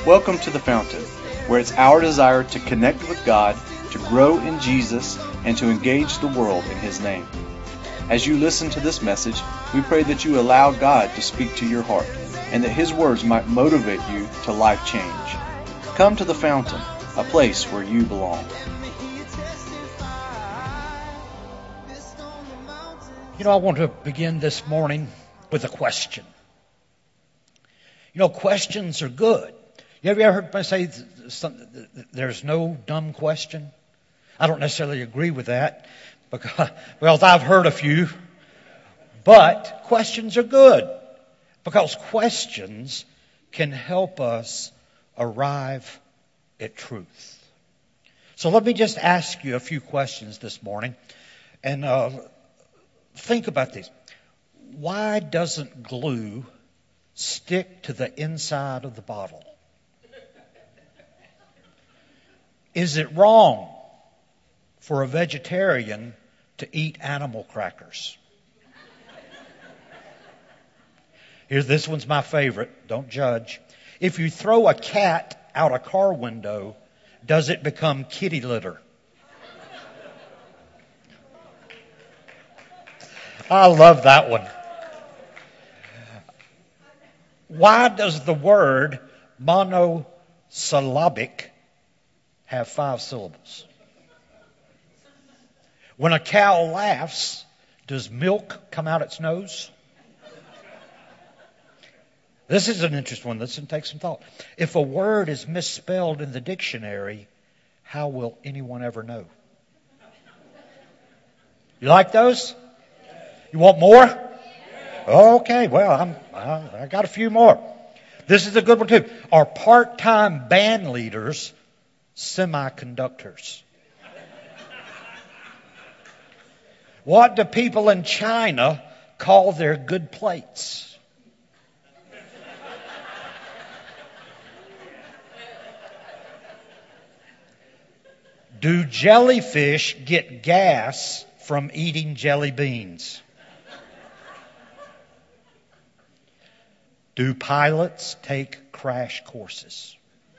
Welcome to The Fountain, where it's our desire to connect with God, to grow in Jesus, and to engage the world in His name. As you listen to this message, we pray that you allow God to speak to your heart, and that His words might motivate you to life change. Come to The Fountain, a place where you belong. I want to begin this morning with a question. Questions are good. You ever heard me say there's no dumb question? I don't necessarily agree with that because I've heard a few. But questions are good because questions can help us arrive at truth. So let me just ask you a few questions this morning and think about these. Why doesn't glue stick to the inside of the bottle? Is it wrong for a vegetarian to eat animal crackers? This one's my favorite. Don't judge. If you throw a cat out a car window, does it become kitty litter? I love that one. Why does the word monosyllabic have 5 syllables? When a cow laughs, does milk come out its nose? This is an interesting one. Listen, take some thought. If a word is misspelled in the dictionary, how will anyone ever know? You like those? You want more? Okay, well, I got a few more. This is a good one too. Are part-time band leaders semiconductors? What do people in China call their good plates? Do jellyfish get gas from eating jelly beans? Do pilots take crash courses?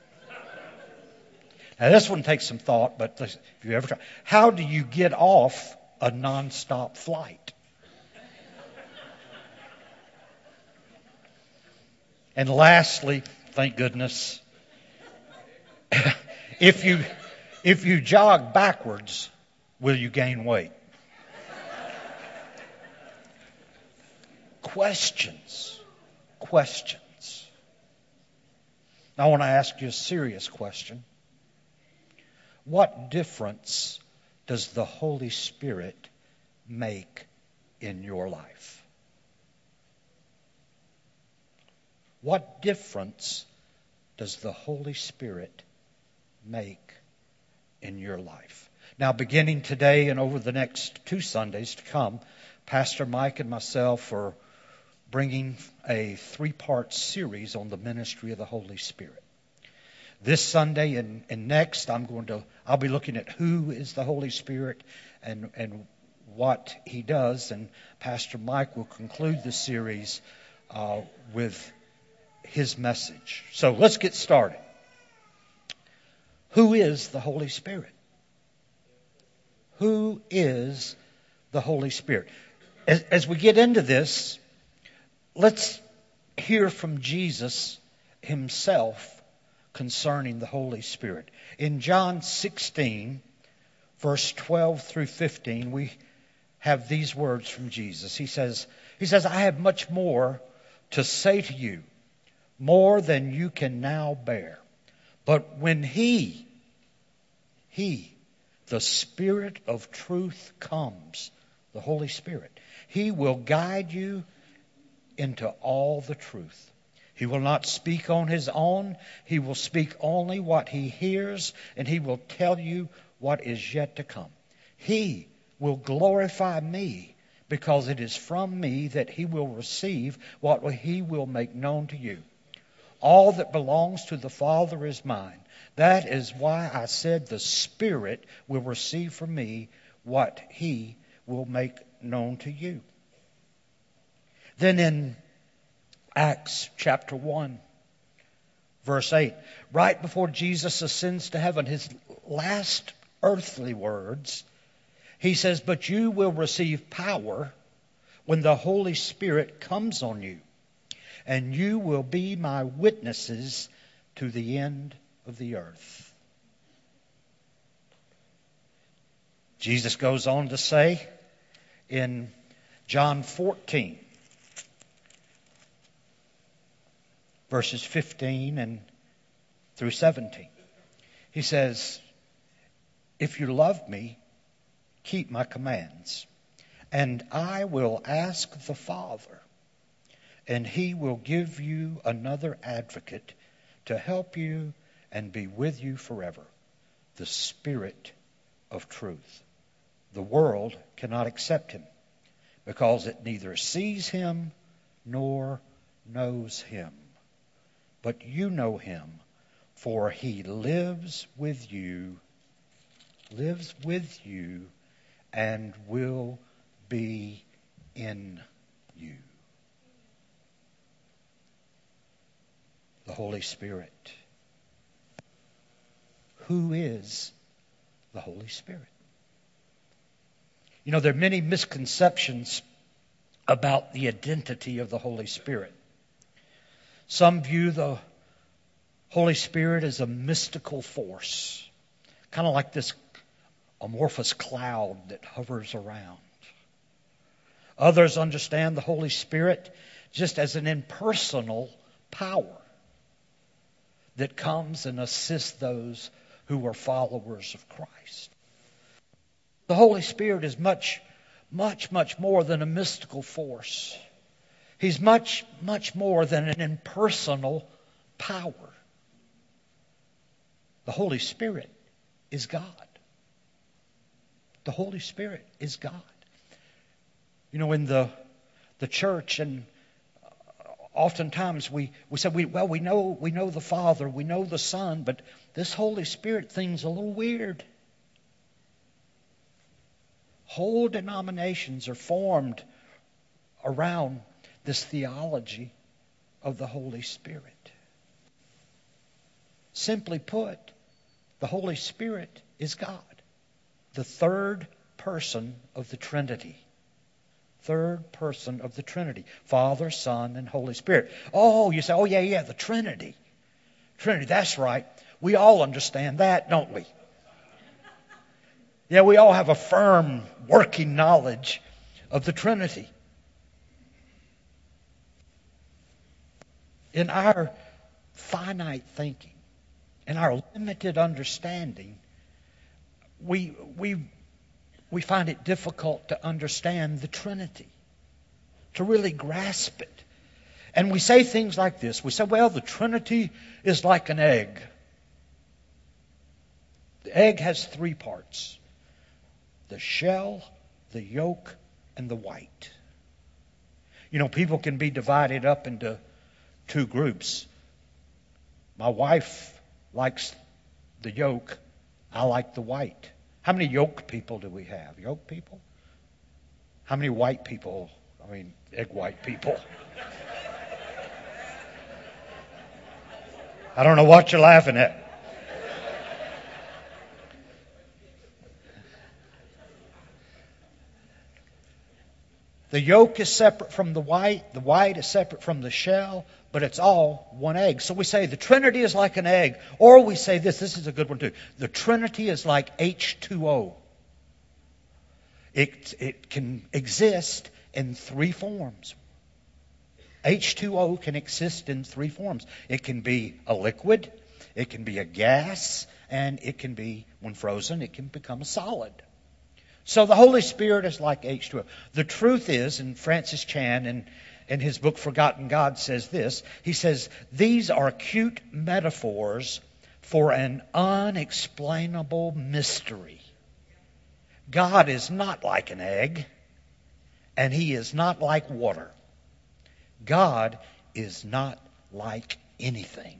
Now this one takes some thought, but listen, if you ever try. How do you get off a nonstop flight? And lastly, thank goodness, if you jog backwards, will you gain weight? Questions. Now, I want to ask you a serious question. What difference does the Holy Spirit make in your life? What difference does the Holy Spirit make in your life? Now, beginning today and over the next 2 Sundays to come, Pastor Mike and myself are bringing a 3-part series on the ministry of the Holy Spirit. This Sunday and next, I'll be looking at who is the Holy Spirit and what He does, and Pastor Mike will conclude the series with his message. So let's get started. Who is the Holy Spirit? Who is the Holy Spirit? As we get into this, let's hear from Jesus Himself concerning the Holy Spirit. In John 16, verse 12 through 15, we have these words from Jesus. He says, I have much more to say to you, more than you can now bear. But when He, the Spirit of truth comes, the Holy Spirit, He will guide you into all the truth. He will not speak on His own. He will speak only what He hears, and He will tell you what is yet to come. He will glorify me, because it is from me that He will receive what He will make known to you. All that belongs to the Father is mine. That is why I said the Spirit will receive from me what He will make known to you. Then in Acts chapter 1, Verse 8, right before Jesus ascends to heaven, his last earthly words, he says, "But you will receive power when the Holy Spirit comes on you, and you will be my witnesses to the end of the earth." Jesus goes on to say in John 14, verses 15 and through 17. He says, "If you love me, keep my commands, and I will ask the Father, and he will give you another advocate to help you and be with you forever, the Spirit of truth. The world cannot accept him, because it neither sees him nor knows him. But you know him, for he lives with you, and will be in you." The Holy Spirit. Who is the Holy Spirit? You know, there are many misconceptions about the identity of the Holy Spirit. Some view the Holy Spirit as a mystical force, kind of like this amorphous cloud that hovers around. Others understand the Holy Spirit just as an impersonal power that comes and assists those who are followers of Christ. The Holy Spirit is much, much, much more than a mystical force. He's much, much more than an impersonal power. The Holy Spirit is God. The Holy Spirit is God. You know, in the church, and oftentimes we say, we know the Father, we know the Son, but this Holy Spirit thing's a little weird. Whole denominations are formed around this theology of the Holy Spirit. Simply put, the Holy Spirit is God, the third person of the Trinity. Third person of the Trinity. Father, Son, and Holy Spirit. Oh, you say, oh yeah, the Trinity. Trinity, that's right. We all understand that, don't we? Yeah, we all have a firm working knowledge of the Trinity. In our finite thinking, in our limited understanding, we find it difficult to understand the Trinity, to really grasp it. And we say things like this. We say, well, the Trinity is like an egg. The egg has three parts: the shell, the yolk, and the white. You know, people can be divided up into two groups. My wife likes the yolk. I like the white. How many yolk people do we have? Yolk people? How many white people? I mean, egg white people. I don't know what you're laughing at. The yolk is separate from the white is separate from the shell, but it's all one egg. So we say the Trinity is like an egg, or we say this is a good one too. The Trinity is like H2O. It can exist in three forms. H2O can exist in three forms. It can be a liquid, it can be a gas, and it can be, when frozen, it can become a solid. So the Holy Spirit is like H2O. The truth is, and Francis Chan in his book Forgotten God says this, he says, these are cute metaphors for an unexplainable mystery. God is not like an egg, and He is not like water. God is not like anything.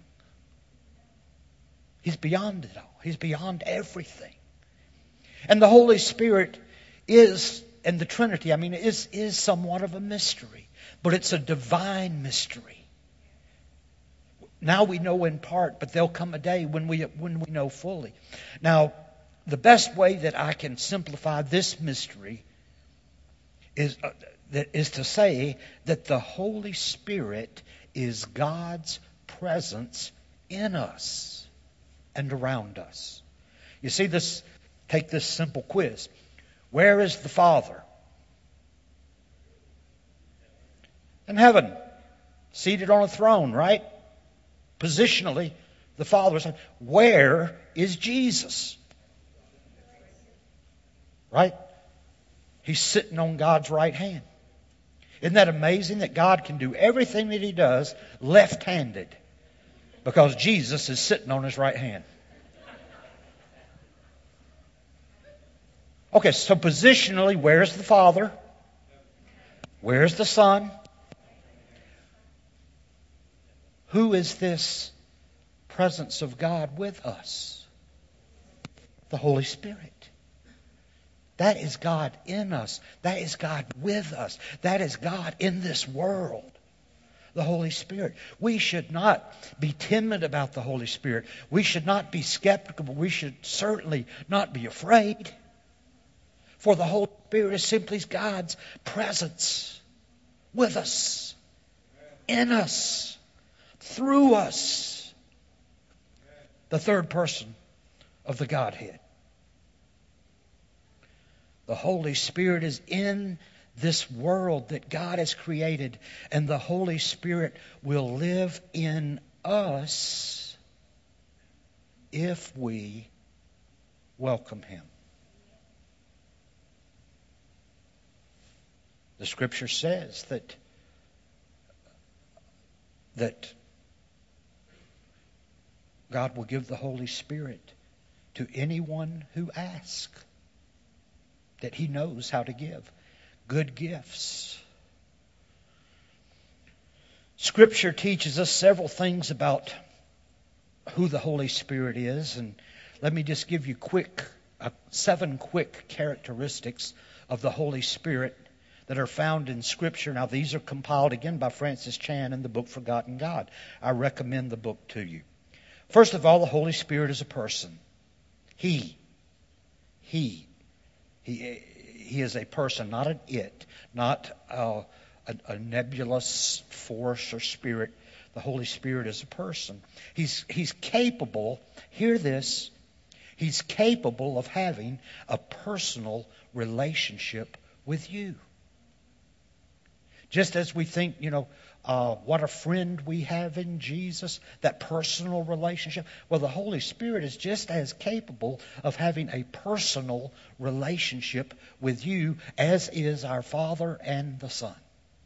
He's beyond it all. He's beyond everything. And the Holy Spirit is, and the Trinity, is somewhat of a mystery. But it's a divine mystery. Now we know in part, but there'll come a day when we know fully. Now, the best way that I can simplify this mystery is to say that the Holy Spirit is God's presence in us and around us. You see this, take this simple quiz. Where is the Father? In heaven. Seated on a throne, right? Positionally, the Father is. Where is Jesus? Right? He's sitting on God's right hand. Isn't that amazing that God can do everything that He does left-handed? Because Jesus is sitting on His right hand. Okay, so positionally, where's the Father? Where's the Son? Who is this presence of God with us? The Holy Spirit. That is God in us. That is God with us. That is God in this world. The Holy Spirit. We should not be timid about the Holy Spirit. We should not be skeptical. We should certainly not be afraid. For the Holy Spirit is simply God's presence with us, in us, through us. The third person of the Godhead. The Holy Spirit is in this world that God has created, and the Holy Spirit will live in us if we welcome Him. The Scripture says that God will give the Holy Spirit to anyone who asks. That He knows how to give good gifts. Scripture teaches us several things about who the Holy Spirit is, and let me just give you 7 quick characteristics of the Holy Spirit that are found in Scripture. Now, these are compiled again by Francis Chan in the book Forgotten God. I recommend the book to you. First of all, the Holy Spirit is a person. He is a person, not an it, not a nebulous force or spirit. The Holy Spirit is a person. He's capable, hear this, He's capable of having a personal relationship with you. Just as we think, what a friend we have in Jesus, that personal relationship. Well, the Holy Spirit is just as capable of having a personal relationship with you as is our Father and the Son.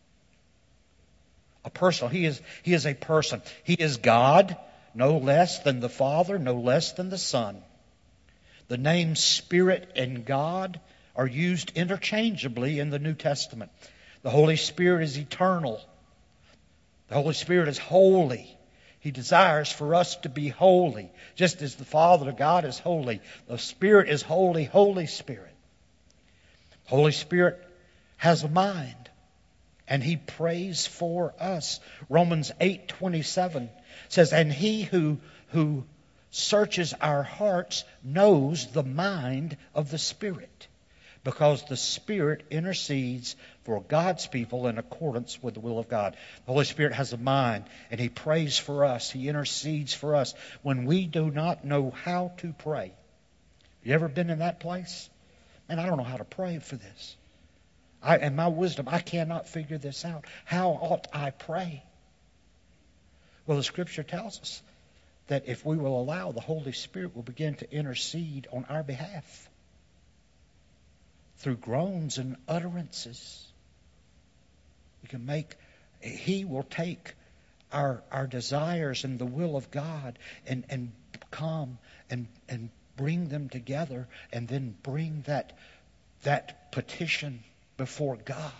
A personal. He is a person. He is God, no less than the Father, no less than the Son. The names Spirit and God are used interchangeably in the New Testament. The Holy Spirit is eternal. The Holy Spirit is holy. He desires for us to be holy, just as the Father God is holy. The Spirit is holy, Holy Spirit. Holy Spirit has a mind, and He prays for us. Romans 8:27 says, "And He who searches our hearts knows the mind of the Spirit, because the Spirit intercedes for God's people in accordance with the will of God." The Holy Spirit has a mind, and He prays for us. He intercedes for us when we do not know how to pray. You ever been in that place? Man, I don't know how to pray for this. In my wisdom, I cannot figure this out. How ought I pray? Well, the Scripture tells us that if we will allow, the Holy Spirit will begin to intercede on our behalf through groans and utterances. He will take our desires and the will of God and come and bring them together, and then bring that petition before God.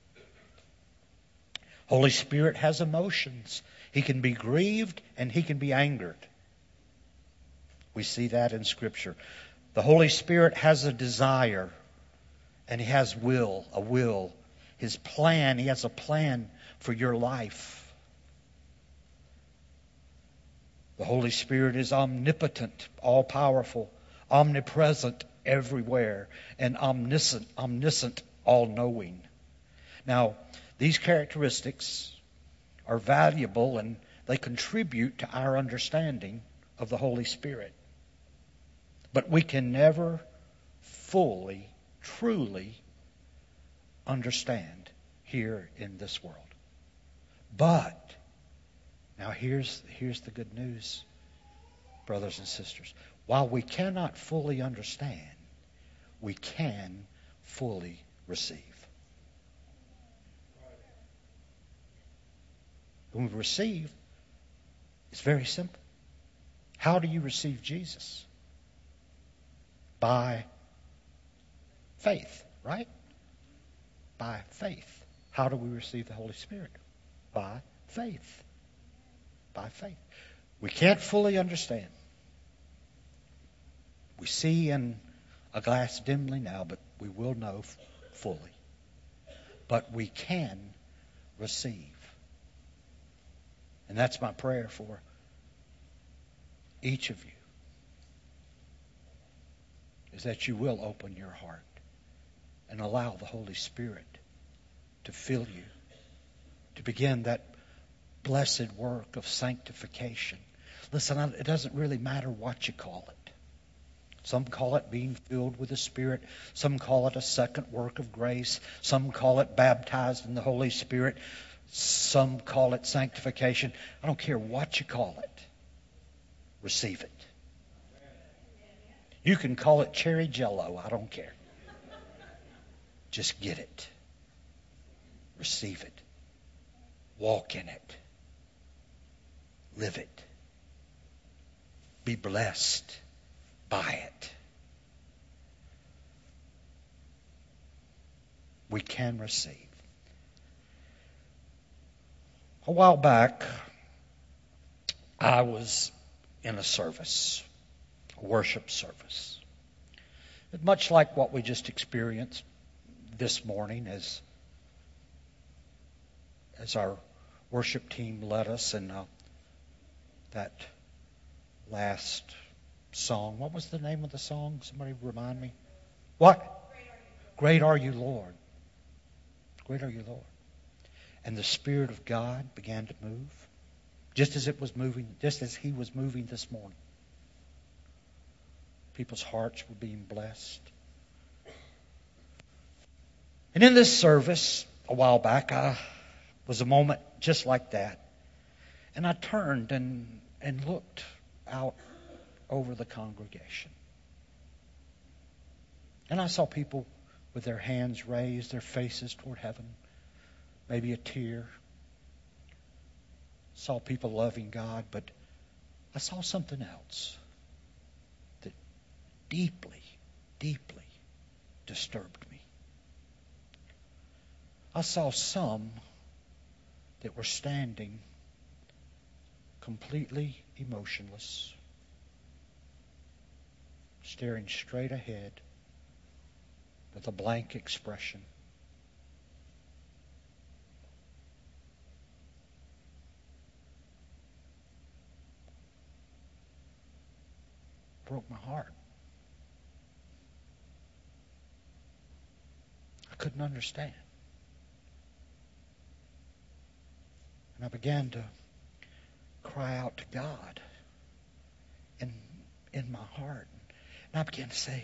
Holy Spirit has emotions. He can be grieved and He can be angered. We see that in Scripture. The Holy Spirit has a desire, and He has a will. His plan, He has a plan for your life. The Holy Spirit is omnipotent, all-powerful, omnipresent everywhere, and omniscient, all-knowing. Now, these characteristics are valuable and they contribute to our understanding of the Holy Spirit. But we can never fully, truly understand here in this world. But, now here's the good news, brothers and sisters. While we cannot fully understand, we can fully receive. When we receive, it's very simple. How do you receive Jesus? By faith, right? By faith. How do we receive the Holy Spirit? By faith. By faith. We can't fully understand. We see in a glass dimly now, but we will know fully. But we can receive. And that's my prayer for each of you, is that you will open your heart and allow the Holy Spirit to fill you, to begin that blessed work of sanctification. Listen, it doesn't really matter what you call it. Some call it being filled with the Spirit. Some call it a second work of grace. Some call it baptized in the Holy Spirit. Some call it sanctification. I don't care what you call it. Receive it. You can call it cherry jello. I don't care. Just get it. Receive it. Walk in it. Live it. Be blessed by it. We can receive. A while back, I was in a service, a worship service. Much like what we just experienced this morning as our worship team led us in that last song. What was the name of the song? Somebody remind me. What? Great are you, Lord. Great are you, Lord. And the Spirit of God began to move, just as He was moving this morning. People's hearts were being blessed. And in this service, a while back, was a moment just like that. And I turned and looked out over the congregation. And I saw people with their hands raised, their faces toward heaven, maybe a tear. Saw people loving God, but I saw something else that deeply, deeply disturbed me. I saw some that were standing completely emotionless, staring straight ahead with a blank expression. Broke my heart. I couldn't understand. And I began to cry out to God in my heart. And I began to say,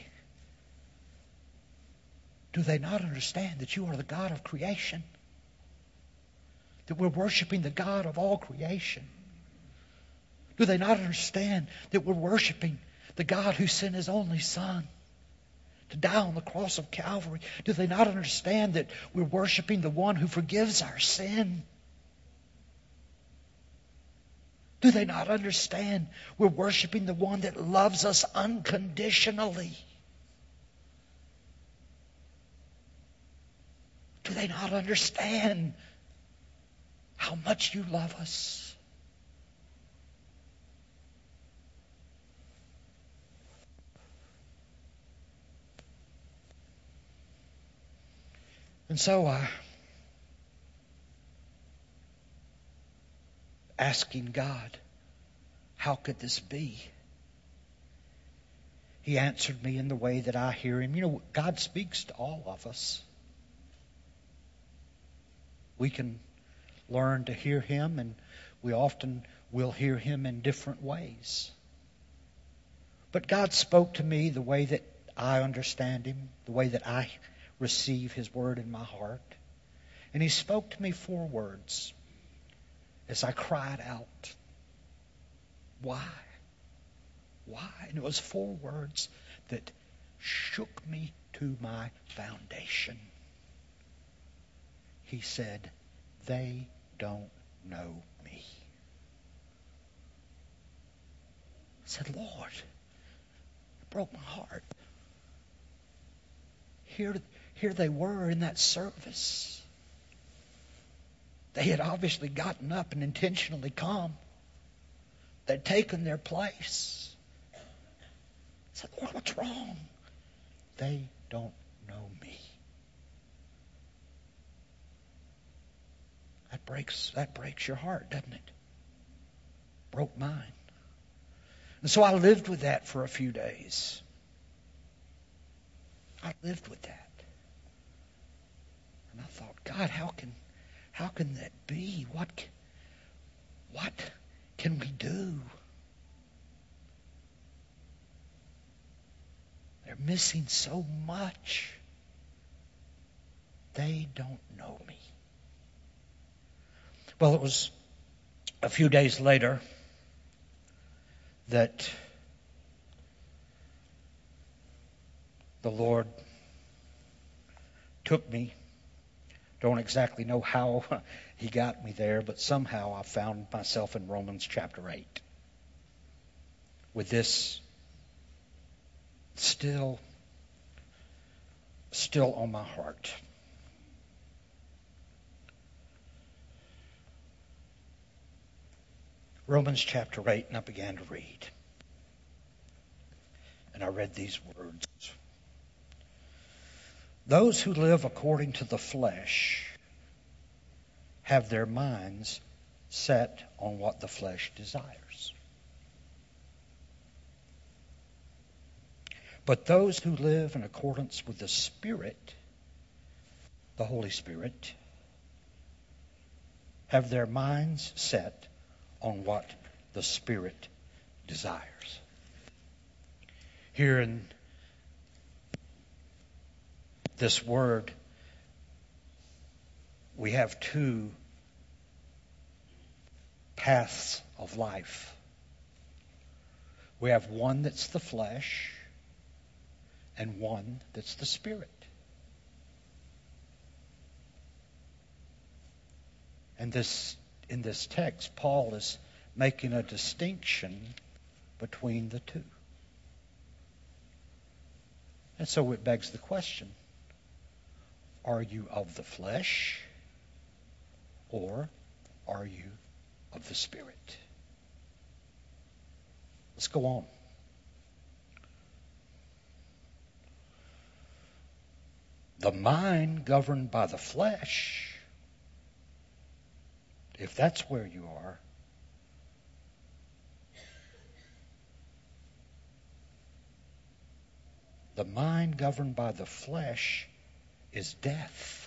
do they not understand that you are the God of creation? That we're worshiping the God of all creation? Do they not understand that we're worshiping the God who sent His only Son to die on the cross of Calvary? Do they not understand that we're worshiping the one who forgives our sin? Do they not understand we're worshiping the one that loves us unconditionally? Do they not understand how much you love us? And so asking God, how could this be? He answered me in the way that I hear him. You know, God speaks to all of us. We can learn to hear him, and we often will hear him in different ways. But God spoke to me the way that I understand him, the way that I receive his word in my heart. And he spoke to me 4 words as I cried out, why? Why? And it was 4 words that shook me to my foundation. He said, they don't know me. I said, Lord, it broke my heart. Here they were in that service. They had obviously gotten up and intentionally come. They'd taken their place. I said, Lord, what's wrong? They don't know me. That breaks your heart, doesn't it? Broke mine. And so I lived with that for a few days. I lived with that. And I thought, God, how can that be? What can we do? They're missing so much. They don't know me. Well, it was a few days later that the Lord took me. Don't exactly know how he got me there, but somehow I found myself in Romans chapter 8 with this still on my heart. Romans chapter 8, and I began to read. And I read these words. Those who live according to the flesh have their minds set on what the flesh desires. But those who live in accordance with the Spirit, the Holy Spirit, have their minds set on what the Spirit desires. Here in this word, we have 2 paths of life. We have one that's the flesh and one that's the Spirit. And in this text, Paul is making a distinction between the 2. And so it begs the question, are you of the flesh or are you of the Spirit? Let's go on. The mind governed by the flesh, if that's where you are, the mind governed by the flesh is death.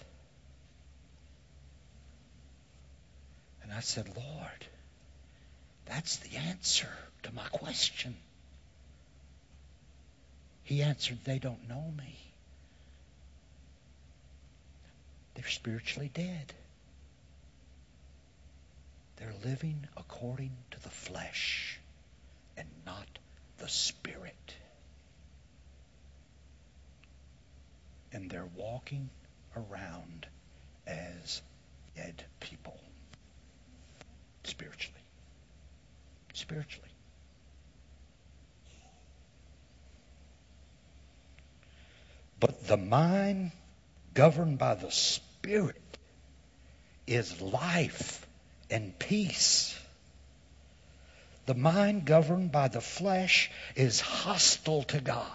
And I said, Lord, that's the answer to my question. He answered, they don't know me. They're spiritually dead. They're living according to the flesh and not the Spirit. And they're walking around as dead people. Spiritually. Spiritually. But the mind governed by the Spirit is life and peace. The mind governed by the flesh is hostile to God.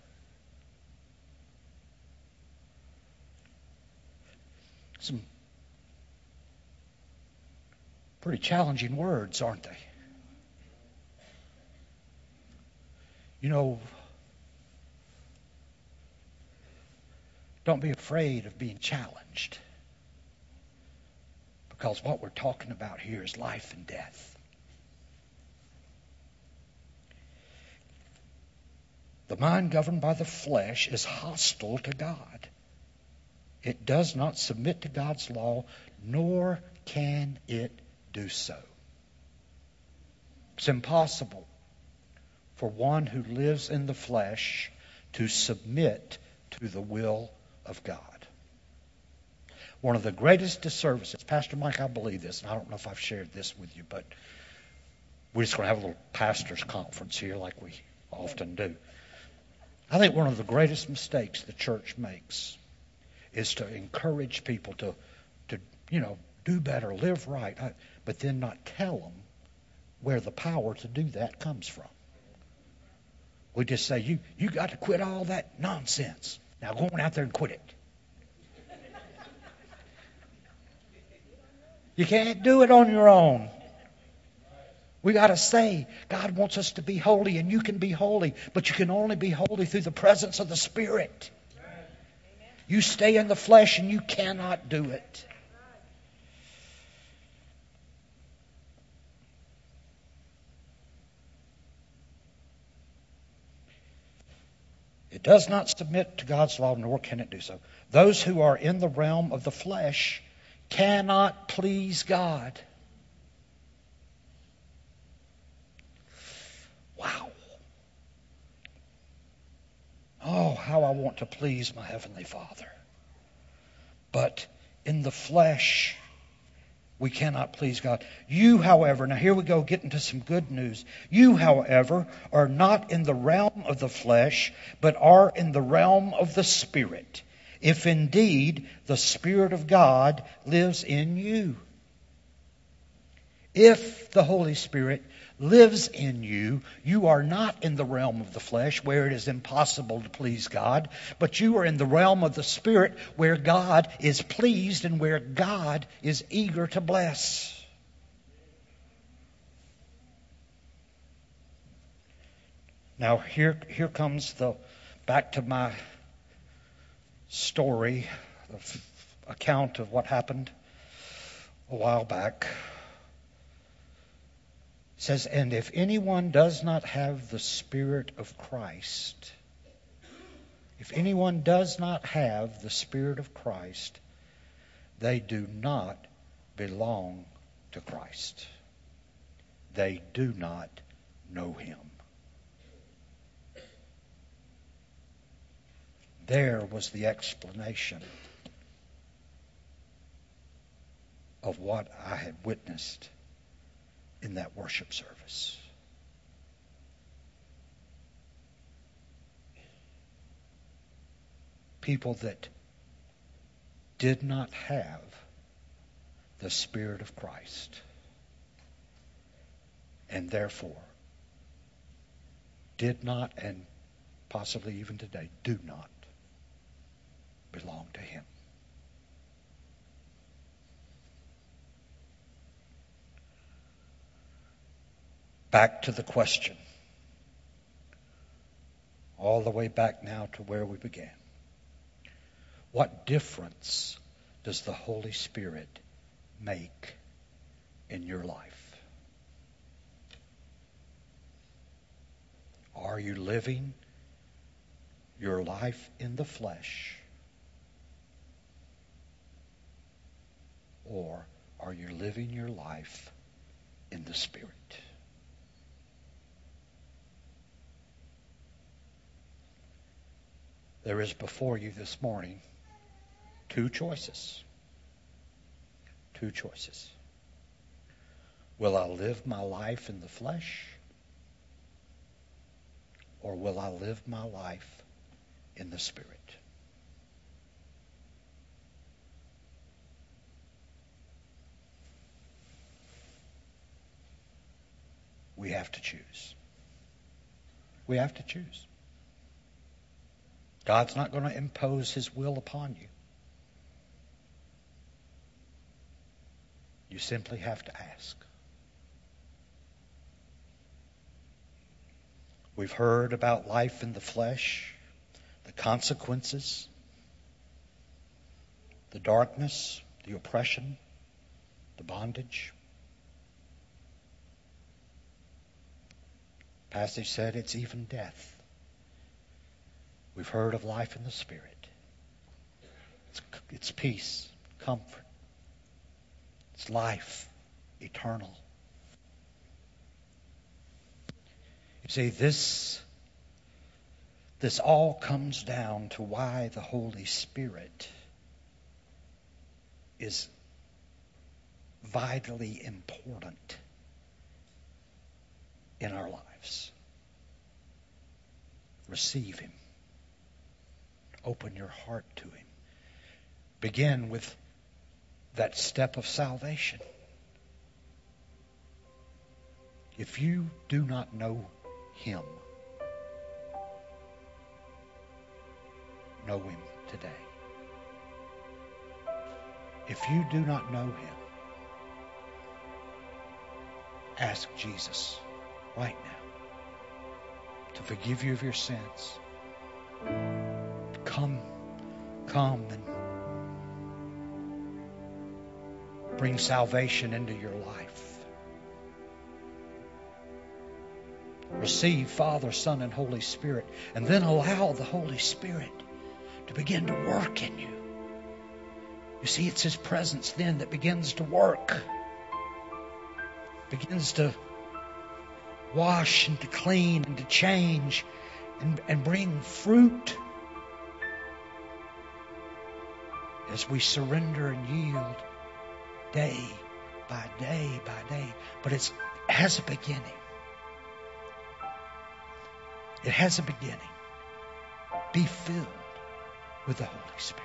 Some pretty challenging words, aren't they? You know, don't be afraid of being challenged. Because what we're talking about here is life and death. The mind governed by the flesh is hostile to God. It does not submit to God's law, nor can it do so. It's impossible for one who lives in the flesh to submit to the will of God. One of the greatest disservices, Pastor Mike, I believe this, and I don't know if I've shared this with you, but we're just going to have a little pastor's conference here like we often do. I think one of the greatest mistakes the church makes is to encourage people to do better, live right, but then not tell them where the power to do that comes from. We just say, you got to quit all that nonsense. Now go on out there and quit it. You can't do it on your own. We got to say, God wants us to be holy, and you can be holy, but you can only be holy through the presence of the Spirit. You stay in the flesh and you cannot do it. It does not submit to God's law, nor can it do so. Those who are in the realm of the flesh cannot please God. Wow. Oh, how I want to please my Heavenly Father. But in the flesh, we cannot please God. You, however, now here we go, getting to some good news. You, however, are not in the realm of the flesh, but are in the realm of the Spirit, if indeed the Spirit of God lives in you. If the Holy Spirit lives in you, you are not in the realm of the flesh where it is impossible to please God, but you are in the realm of the Spirit where God is pleased and where God is eager to bless. Now here comes back to my story, the account of what happened a while back. It says, and if anyone does not have the Spirit of Christ, if anyone does not have the Spirit of Christ, they do not belong to Christ. They do not know Him. There was the explanation of what I had witnessed in that worship service. People that did not have the Spirit of Christ, and therefore did not, and possibly even today do not, belong to Him. Back to the question. All the way back now to where we began. What difference does the Holy Spirit make in your life? Are you living your life in the flesh? Or are you living your life in the Spirit? There is before you this morning two choices. Two choices. Will I live my life in the flesh? Or will I live my life in the Spirit? We have to choose. We have to choose. God's not going to impose His will upon you. You simply have to ask. We've heard about life in the flesh, the consequences, the darkness, the oppression, the bondage. The passage said it's even death. We've heard of life in the Spirit. It's peace, comfort. It's life, eternal. You see, this all comes down to why the Holy Spirit is vitally important in our lives. Receive Him. Open your heart to Him. Begin with that step of salvation. If you do not know Him, know Him today. If you do not know Him, ask Jesus right now to forgive you of your sins. Come and bring salvation into your life. Receive Father, Son, and Holy Spirit, and then allow the Holy Spirit to begin to work in you. You see, it's His presence then that begins to work, begins to wash and to clean and to change and bring fruit as we surrender and yield day by day by day. But it has a beginning. It has a beginning. Be filled with the Holy Spirit.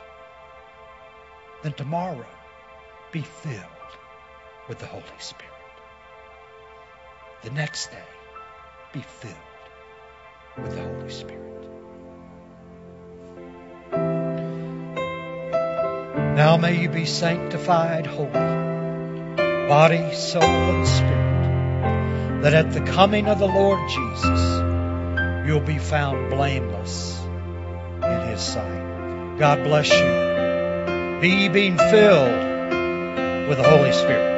Then tomorrow, be filled with the Holy Spirit. The next day, be filled with the Holy Spirit. Now may you be sanctified holy, body, soul, and spirit, that at the coming of the Lord Jesus, you'll be found blameless in His sight. God bless you. Be ye being filled with the Holy Spirit.